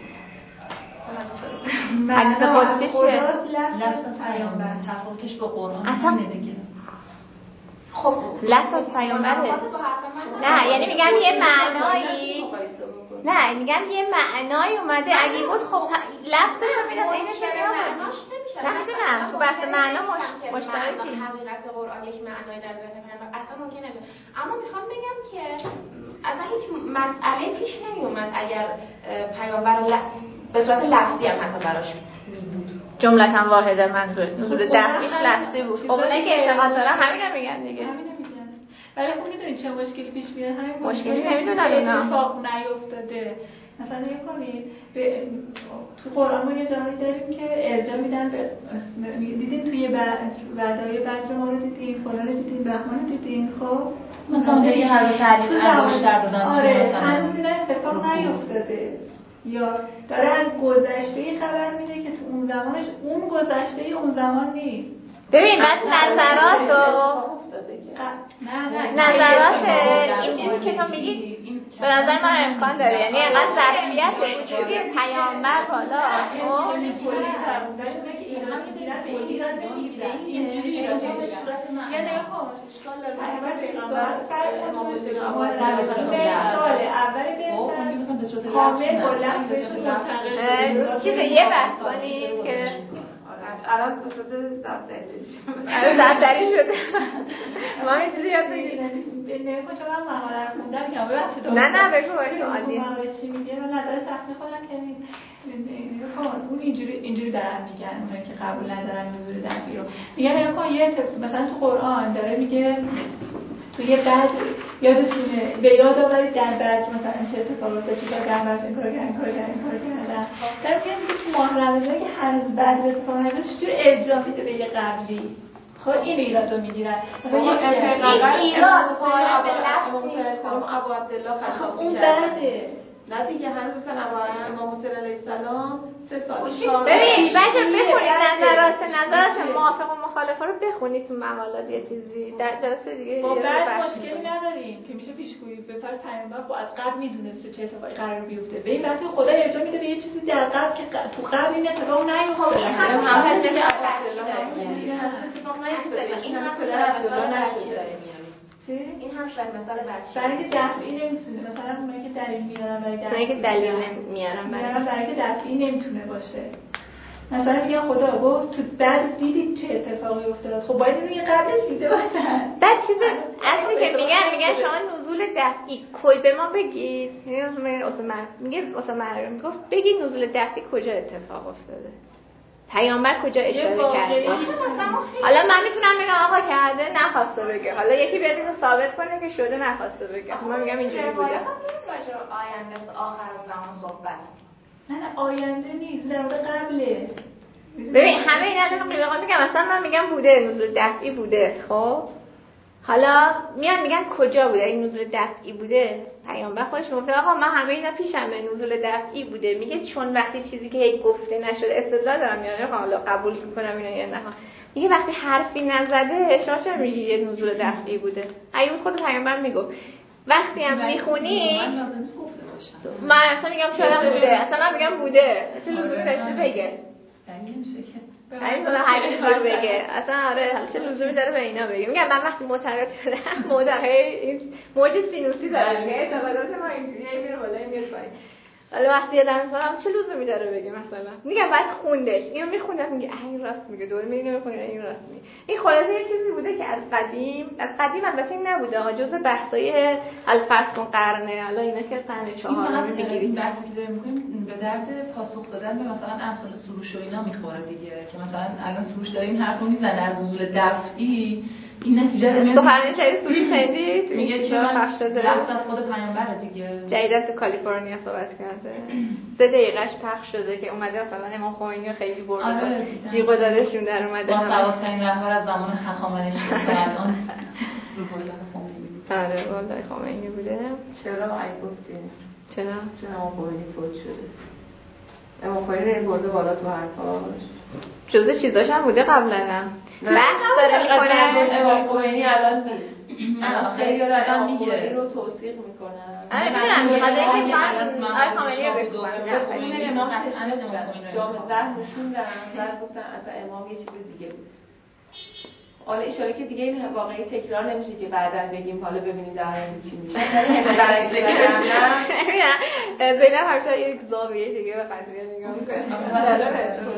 حدیث قدسی چیه؟ لفظ پیامبر تفاوتش با قرآن همینه دیگه. خب لفظ پیامبره. نه یعنی میگم یه معنایی، نه میگم یه معنایی اومده اگه بود خب لفظش رو میدن اینش رو نه میدونم تو بحث معنا مشترکی. حقیقت قرآن یک معنایی در ذهن پیامبر اصلا ممکن نشه. اما میخوام بگم که اصلا هیچ مسئله پیش نمیومد اگر پیامبر به صورت لفظی هم حتی براش میبود. جملةً واحده منظور نزول دفعیش لفظی بود. خب اونایی که اعتقاد دارن همین رو میگن دیگه. ولی خب میدونید چه مشکلی پیش میاد؟ همین مشکلی نمیدونن اونا. اتفاق نیفتاده. مثلا نگاه کنید تو قرآن ما یه جایی داریم که ارجاع میدن به دیدین توی وعده‌های بدر ما رو دیدین، فلان دیدین، بهمان دیدین. خب مثلا یه حضرت علی انگشتر دادن. آره همین اتفاق نیفتاده. یا داره از گذشته خبر میده که تو اون زمانش اون گذشته اون زمان نیست. ببین بعد نظرات این چیزی که تو میگی به نظر من امکان داره. یعنی اینقدر ظرفیت وجودی پیامبر بالا چیزه یه بحث کنیم که الان به صورت زبدری شده. ما یه چیزی یاد بگیریم. نگاه چون من مهارت خوندم که ببخشید. نه بگو عادی. چی میگه من نظر شخصی خودم که نگاه کن اون اینجوری دارن میگن اونایی که قبول ندارن نزول دفعی رو. میگن نگاه کن مثلا تو قرآن داره میگه توی بعد یادتونه به یاد آورید در بعد مثلا چه اتفاقی افتاد چیکار کردن این کارو کردن در میگه تو ماه رمضان که هنوز بعد اتفاق نیفتاد چجوری ارجاع میده به یه قبلی. خب این ایرادو میگیرن مثلا این ایراد فارغ به لفظ ابو عبدالله خطاب اون بعده نه دیگه هنوز مثلا امام موسی علیه السلام 3 سال ببین بچه بخونید نظرات موافق و مخالفه رو بخونید تو مقالات یه چیزی در جلسه دیگه. خب بعد مشکلی نداریم که میشه پیشگویی به فرض پیامبر خب از قبل میدونسته چه اتفاقی قرار بیفته. به این وقتی خدا ارجاع میده به یه چیزی در قبل که تو قبل این اتفاق نیفته. این هم پدر عبدالله نشده. این هم شاید مثال بچه برای که دفعی نمیتونه، مثلا اونایی که دلیل میارن برای که دلیل میارن برای که دفعی نمیتونه باشه. مثلا میگن خدا گفت تو بعد دیدید چه اتفاقی افتاد، خب باید میگه قبلش دیده باشن. بعد چیز اصلی که میگن شما نزول دفعی کل به ما بگید. میگه اسامه میگفت بگید نزول دفعی کجا اتفاق افتاده، پیامبر کجا اشاره کرده. حالا من میتونم بگم آقا کرده نخواسته بگه، حالا یکی بیاد اینو ثابت کنه که شده نخواسته بگه. من میگم اینجوری بوده. آینده آخر زمان صحبت. نه آینده نیست، در واقع قبله. ببین همه اینا رو قیلقا میگم، مثلا من میگم بوده نزول دفعی بوده. خب حالا میان میگن کجا بوده؟ این نزول دفعی بوده. پیامبر خودش گفته آقا من همه اینا پیشمه نزول دفعی بوده. میگه چون وقتی چیزی که هیچ گفته نشده استدلال دارم، یعنی حالا قبول میکنم اینا یا نه. میگه وقتی حرفی نزده شاشه میگه یه نزول دفعی بوده. ایوب خود پیامبر میگفت وقتی هم میخونی من لازم نیست گفته باشم. من اصلا میگم شاید بوده، اصلا من میگم بوده. چه لزومی داشته بگه؟ یعنی نمیشه که مثلا هر کاری بگه اصلا آره حالا چه لزومی داره به اینا بگه. میگم من وقتی معتقد شدم این موج سینوسی داره میگه اعتقادات ما اینجوریه میره بالا میره پایین. حالا وقتی یادم میاد چه لزومی داره بگه مثلا میگم بعد خوندش اینو میخونم میگه این راست میگه دوره اینو میخونه این راست میگه. این خلاصه یه چیزی بوده که از قدیم البته این نبوده ها، جزء بحثای الفصل قرنه. حالا اینا که قرن 4 میگیرید این بحثی که داریم می‌کنیم به درد پاسخ دادن به مثلا امثال سروش و اینا میخوره دیگه، که مثلا الان سروش داره این حرفو میزنه از نزول دفعی این نتیجه رو سخنرانی جدید سروش شنیدید؟ میگه که پخش شده لفظ از خود پیامبر دیگه. جدیداً تو کالیفرنیا صحبت کرده 3 دقیقه‌اش پخش شده که اومده مثلا امام خمینی خیلی برده جیغ دادشون در اومده با سوادترین رهبر از زمان هخامنشی تا الان روح الله خمینی. آره والله خمینی بوده. چرا ای گفتین؟ چرا؟ چون امام خمینی فوت شده. امام خمینی رو برده بالا تو حرفاش. جزء چیزاش هم بوده قبلا هم. بحث داره میکنه امام خمینی الان نیست. نه خیلی دارن امام میگه خمینی رو توصیق میکنن. آره میدونم میخواد اینکه من آقای خمینی رو بکنم. جامعه زهر نشوندن بعد گفتن اصلا امام یه چیز دیگه بود. حالا اشاره که دیگه این واقعی تکرار نمیشه که بعداً بگیم حالا ببینید در آینده چی میشه. برای زینب همیشه یک زاویه دیگه به قضیه نگاه میکنه.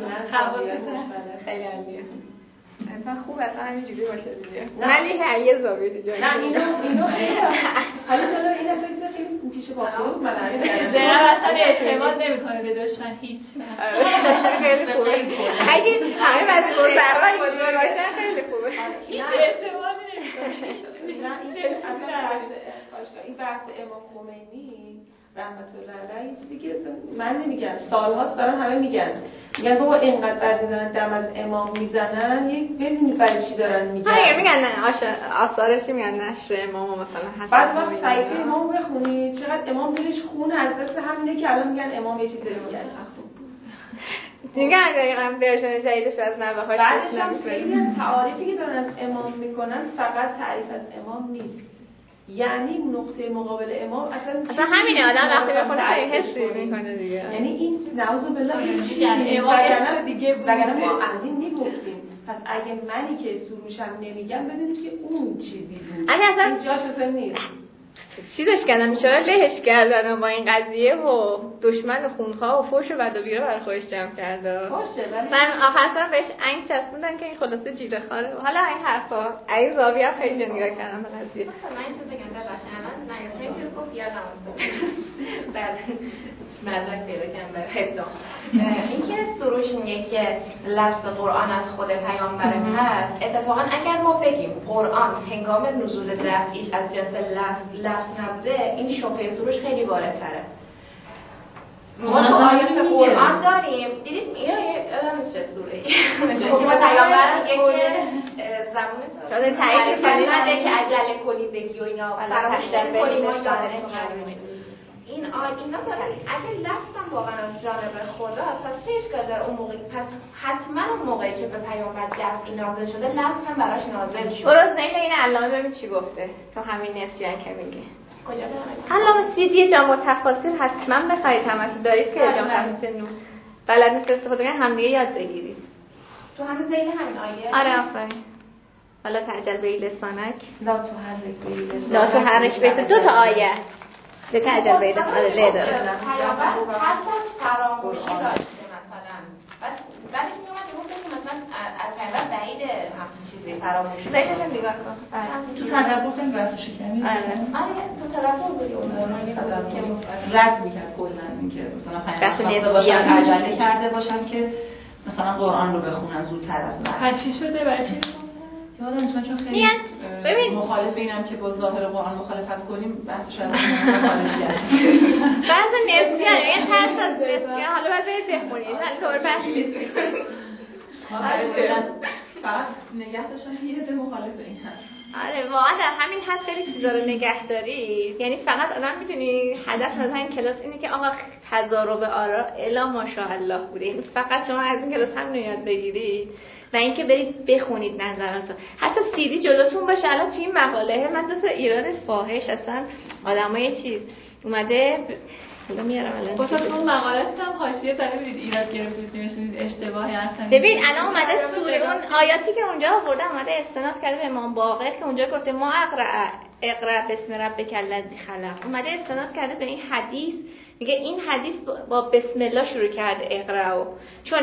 خیلی عالیه. اصلا خوب اصلا همینجوری باشه دیگه. ولی یه زاویه دیگه. نه اینو حالا چرا این اصلا خیلی پیش پا خود من زینب اصلا اعتماد نمیکنه به دشمن هیچ. خیلی خوبه. اگه همه وزیر سرور اینجوری باشن خیلی خوبه. هیچ اعتمادی نمیکنه. نه این اصلا این بحث امام خمینی رحمت الله علیه چیزی که من نمیگم سالهاست دارن همه میگن بابا اینقدر بعد میزنن دم از امام میزنن یک ببینید برای چی دارن میگن. میگن آثارشی میگن نشر امام مثلا حسن. بعد وقت صحیفه امام بخونید چقدر امام دلش خون از دست همینه که الان میگن امام یه چیز دیگه میگن. میگن دقیقاً ورژن جدیدش از نوه‌هاش بعدش خیلی از تعاریفی که دارن از امام میکنن فقط تعریف از امام نیست. یعنی نقطه مقابل امام اصلا همینه آدم وقتی به خودش حسی میکنه دیگه. یعنی این نعوذ بالله چی یعنی امام دیگه بود. وگرنه ما از این میگفتیم پس اگه منی که سروشم نمیگم بدونید که اون چیزی بود. اصلا جاش اصلا نیست. چیزش کردم بیچاره لهش کردن با این قضیه و دشمن خونخواه و فوش و بد و بیرا برای خودش جمع کرده. من آخرا بهش انگ چسبوندن که این خلاصه جیره خاره. حالا این حرفا این زاویه هم خیلی نگاه کردم به قضیه. من این تو بگم ببخشید الان نگم چیزی گفت یادم افتاد. بعد مدرک پیدا کردم برای حفظ. اینکه سروش میگه که لفظ قرآن از خود پیامبر هست، اتفاقا اگر ما بگیم قرآن هنگام نزول دفعیش از جنس لفظ نبوده، این شبهه سروش خیلی بالاتره. ما تو آیات قرآن داریم دیدید اینو چه سوره ما پیامبر میگه که زبون شاید تعریف نده که عجله کنی بگی و اینا فراموش کنی ما یادش این اینا داره. اگه لفظ هم واقعا از جانب به خدا پس چه اشکال داره اون موقع؟ پس حتما اون موقعی که به پیامبر دفعی نازل شده لفظ هم براش نازل شد. برو زین این علامه ببین چی گفته تو همین نسیان که میگه کجا داره؟ علامه سیدی جامع تفاسیر حتما بخرید، همتون دارید که جامع تفاسیر نو بلد نیست استفاده کنید، همدیگه یاد بگیرید. تو همین زین همین آیه؟ آره آفرین. حالا تعجل به لسانک لا تو حرک به دو تا آیه به تعجل به لسانک داره. پیامبر ترس از فراموشی داشته مثلا. بعدش میومد میگفت که مثلا از پیامبر بعیده همچین چیزی فراموشی. زیدش هم نگاه کن. تو تدبر خیلی بحث شکمی. آره تو تدبر بودی اون که رد میکرد کلا اینکه مثلا پیامبر باشن عجله کرده باشن که مثلا قرآن رو بخونن زودتر از من. چی شده برای چی؟ یادم نیست، من چون خیلی مخالف اینم که با ظاهر قرآن مخالفت کنیم بحث شاید مخالفش کردیم. بعض نسیان یه ترس از نسیان حالا باید برید بخونید ولی طور بحث نیست میشه. فقط نگه داشتم که یه ده مخالف این هست. آره واقعا در همین حد خیلی چیزا رو نگه دارید، یعنی فقط آدم میدونی هدف از این کلاس اینه که آقا تضارب آرا الا ماشاءالله بوده، این فقط شما از این کلاس هم یاد بگیرید و اینکه برید بخونید نظراتو. حتی سیدی جلوتون باشه. الان توی این مقاله من دو تا ایراد فاحش اصلا آدمای چیز اومده حالا میارم الان. اون مقالات هم حاشیه زده بودید ایراد گرفتید نمیشونید اشتباهی هستن. ببین الان اومده سوره اون آیاتی که اونجا آورده اومده استناد کرده به امام باقر که اونجا گفته ما اقرا بسم ربک الذی خلق، اومده استناد کرده به این حدیث، میگه این حدیث با بسم الله شروع کرده اقرا، چون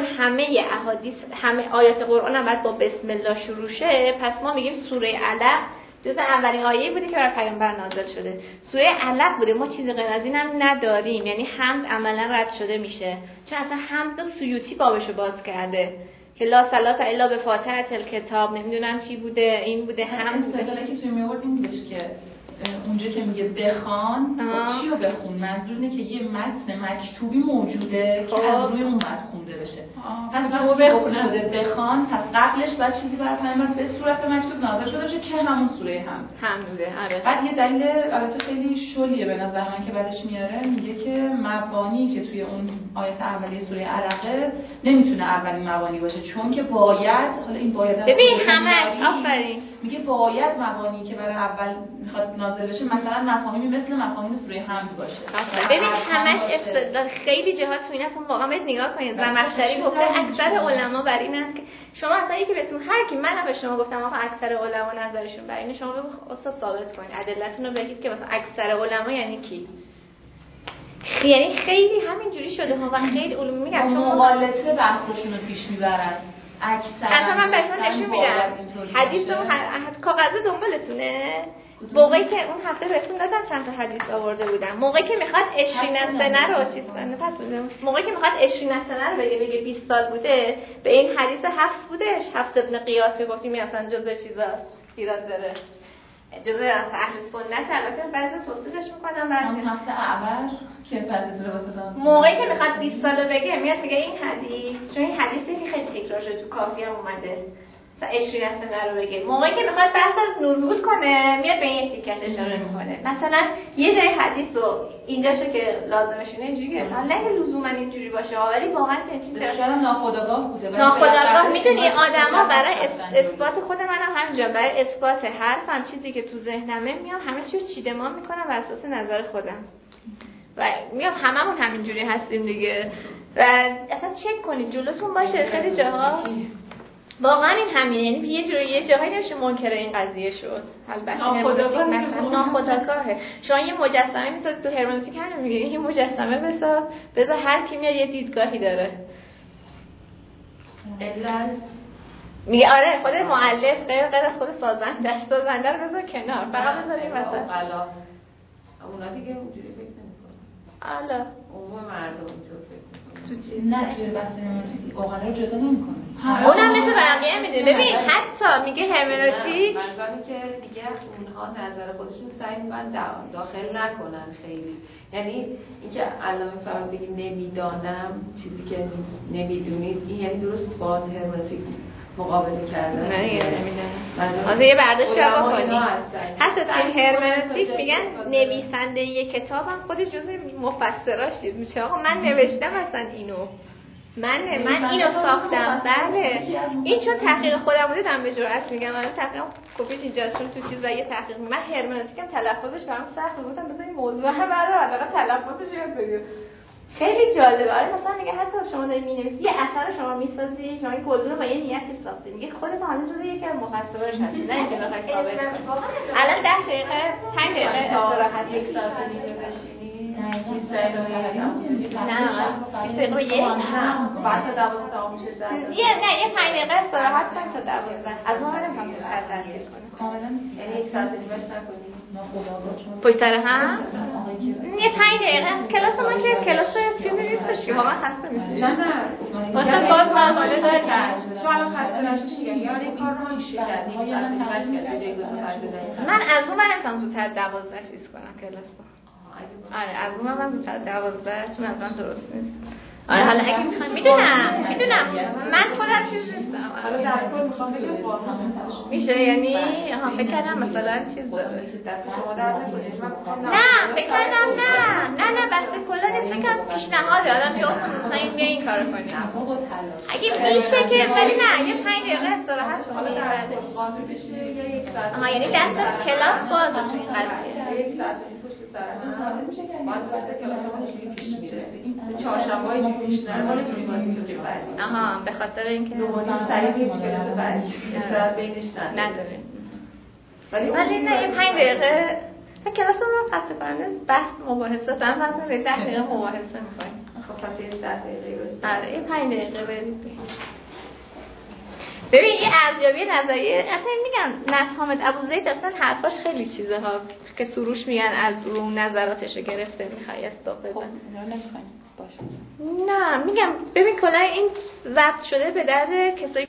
همه آیات قرآن هم باید با بسم الله شروع شه، پس ما میگیم سوره علق جز اولین آیه‌ای بوده که بر پیامبر نازل شده. سوره علق بوده، ما چیزی غیر از این هم نداریم، یعنی حمد عملا رد شده میشه، چون اصلا حمد و سیوطی بابشو باز کرده که لا صلات الا به فاتحه الکتاب، نمیدونم چی بوده این بوده حمد. استدلالی که توی میورد این بودش که اونجا که میگه بخوان چی رو بخون، منظور اینه که یه متن مکتوبی موجوده که از روی اون متن خونده بشه. پس بخون شده بخوان، پس قبلش بعد چیزی برای پیامبر به صورت مکتوب نازل شده باشه که همون سوره حمد بوده. آره. بعد یه دلیل البته خیلی شلیه به نظر من که بعدش میاره، میگه که مبانی که توی اون آیت اولیه سوره علقه نمیتونه اولین مبانی باشه، چون که باید، حالا این باید ببین همش آفرین میگه باید مبانی که برای اول میخواد نازل بشه مثلا مفاهیمی مثل مفاهیم سوره حمد باشه. ببین همش استدلال خیلی جهات تو این اصلا واقعا باید نگاه کنید. زمخشری گفته اکثر علما بر این است که شما اصلا یکی بهتون هر کی من به شما گفتم آقا اکثر علما نظرشون بر اینه، شما بگو استاد ثابت کنید ادلتون رو بگید که مثلا اکثر علما یعنی کی، یعنی خیلی همینجوری شده ها و خیلی علومی میگن شما مغالطه بحثشون رو پیش میبرن. اصلا من بهتون نشون میدم حدیث اون کاغذ دنبالتونه، موقعی که اون هفته رسون دادن چند تا حدیث آورده بودم، موقعی که میخواد اشرین سنه رو چیز کنه، پس موقعی که میخواد اشرین سنه رو بگه 20 سال بوده، به این حدیث حفص بودش، حفص ابن قیاس گفتیم اصلا جزء چیزاست ایراد داره، جزء اهل سنت. البته بعضی توصیفش میکنم بعضی هفته اول که پردازه واسه موقعی که میخواد 20 سال بگه میاد میگه این حدیث، چون این حدیثی که خیلی تکرار شده تو کافیه اومده و اشرین سنه رو بگه، موقعی که میخواد بحث از نزول کنه میاد به این تیکش اشاره میکنه. مثلا یه جای حدیث رو اینجاشه که لازمشونه اینجوری گرفت، نه لزوما اینجوری باشه ولی واقعا چه چیزی شاید ناخودآگاه بوده. ناخودآگاه میدونی آدما برای اثبات خودم همینجا برای اثبات حرفم چیزی که تو ذهنمه میام همه چیو چیدمان میکنم بر اساس نظر خودم و میام هممون همینجوری هستیم دیگه و اصلا چک کنید جلوتون باشه. خیلی جاها واقعا این همینه، یعنی یه جاهایی نمیشه منکر این قضیه شد. البته ناخودآگاهه. شما یه مجسمه میسازید تو هرمنوتیک همین میگه یه مجسمه بذار هر کی میاد یه دیدگاهی داره. میگه آره خود مؤلف غیر از خود سازنده رو بذار کنار، فقط بذار این وسط. اونا دیگه اونجوری فکر نمی‌کنن. حالا عموم مردم اینطور فکر می‌کنن. تو چیز نه توی بحث هرمنوتیک اوغلا رو جدا نمی‌کنه. اونم مثل بقیه میدونه. ببین حتی میگه هرمنوتیک منظوری که دیگه اونها نظر خودشون سعی می‌کنن داخل نکنن خیلی. یعنی اینکه الان فقط بگیم نمیدانم چیزی که نمیدونید این یعنی درست با هرمنوتیک مقابله کردن. نه نمیدونم. از یه برداشت رو بکنی. حتی توی هرمنوتیک میگن نویسنده یک کتابم خودش جزء مفسراش چیز میشه. آقا من نوشتم مثلا اینو. من اینو ساختم. بله. این چون تحقیق خودم بوده دارم به جرئت میگم. من تحقیق کپیش اینجاست چون تو چیز یه تحقیق من هرمنوتیکم تلفظش برام سخت بود. بودم مثلا این موضوع برای حداقل تلفظش یاد بگیر. خیلی جالبه. آره مثلا میگه حتی شما دارید می‌نویسید یه اثر شما می‌سازید، شما این گلدون با یه نیتی ساختید. میگه خودت حالا جزء یکی از مفسراش هستی. نه اینکه بخوای ثابت کنی. الان 10 دقیقه 5 دقیقه استراحت یک ساعت دیگه بشینی. نه بعد تا 12 تا میشه یه 5 دقیقه استراحت کن تا 12. از اون برم هم تحصیل کنیم. کاملا یعنی یک ساعت دیگه بیشتر کنیم. پشت سر هم یه 5 دقیقه کلاس ما که کلاس چیزی نیستش که واقعا خسته میشی. نه مثلا باز مقاله کرد تو الان خسته نشی یعنی کار رو میشه کرد یک ساعت دیگه باید جای دو تا من از اون برم زودتر 12 چیز کنم کلاس. آره از اون من زودتر 12 چون مثلا درست نیست. آره حالا اگه میخوام میدونم من خودم چیز نیستم. حالا در کل میخوام بگم میشه یعنی فکر کردم مثلا چیز داره دست شما در نکنید. نه فکر کردم نه بس کلا نیست فکرم پیشنهاده آدم که مثلا این بیا این کارو کنیم اگه میشه که ولی نه یه 5 دقیقه استراحت حالا کنیم بعدش قانون بشه یا یک ساعت یعنی دست کلاس بازه تو این قضیه یک ساعت پشت سر هم میشه که بعد وقت کلاسمون اینجوری پیش میره چهارشنبه‌های پیش نره به خاطر اینکه دوباره سریع کلاس بعدی استراحت بینش نداره ولی نه یه 5 دقیقه کلاس ما خسته کننده بحث مباحثه هم مثلا 10 دقیقه مباحثه می‌خوایم خب پس یه 10 دقیقه درست آره یه 5 دقیقه برید ببین یه ارزیابی نظریه اصلا میگم نصر حامد ابوزید اصلا حرفاش خیلی چیزه ها که سروش میگن از رو نظراتشو گرفته میخوای استاپ بزن نمیخوایم باشه نه میگم ببین کلا این ضبط شده به درد کسایی